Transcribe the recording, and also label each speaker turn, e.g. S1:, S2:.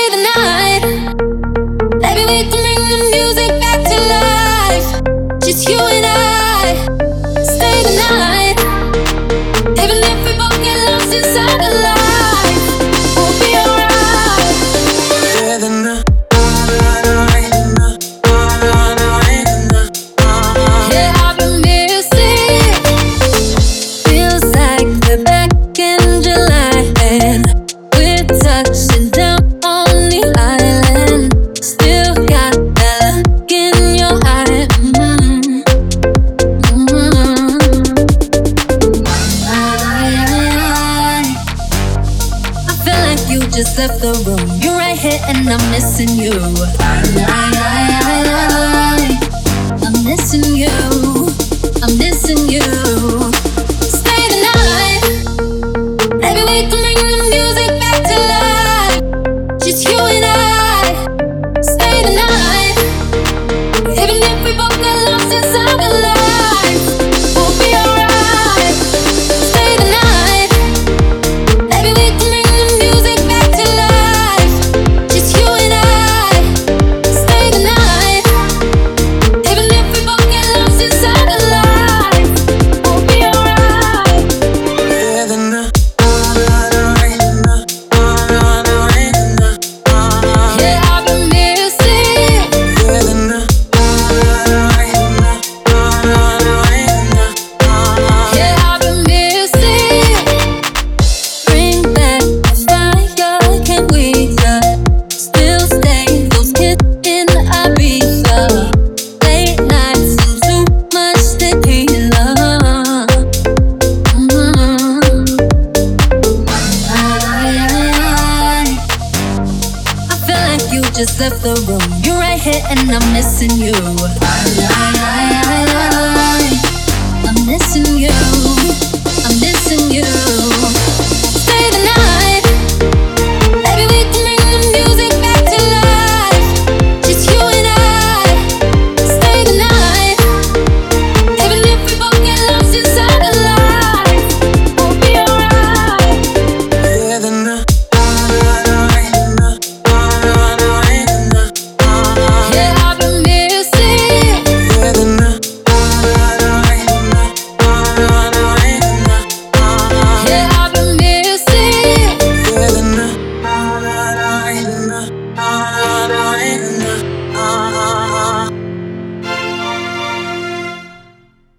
S1: stay the night. Maybe we can bring the music back to life. Just you and I, stay the night. Even if we both get lost inside the light, we'll be alright.
S2: Stay the night.
S1: Just left the room. You're right here and I'm missing you. I'm missing you. I'm missing you. Stay the night. Maybe we can bring the music back to life. Just you and I. Stay the night. Even if we both get lost inside the lights, we'll be alright. Stay the night. Maybe we can bring the music back to life. Just you and I. Stay the night. Even if we both get lost inside the lights, we'll be alright.
S2: Stay the night.
S1: Yeah, I've been missing.
S2: Stay the night.
S1: Yeah, I've been missing. Bring back the fire, can we still stay those kids in Ibiza? Late nights and too much tequila. I feel like you just left the room. You're right here and I'm missing you. I'm missing you. I'm missing you.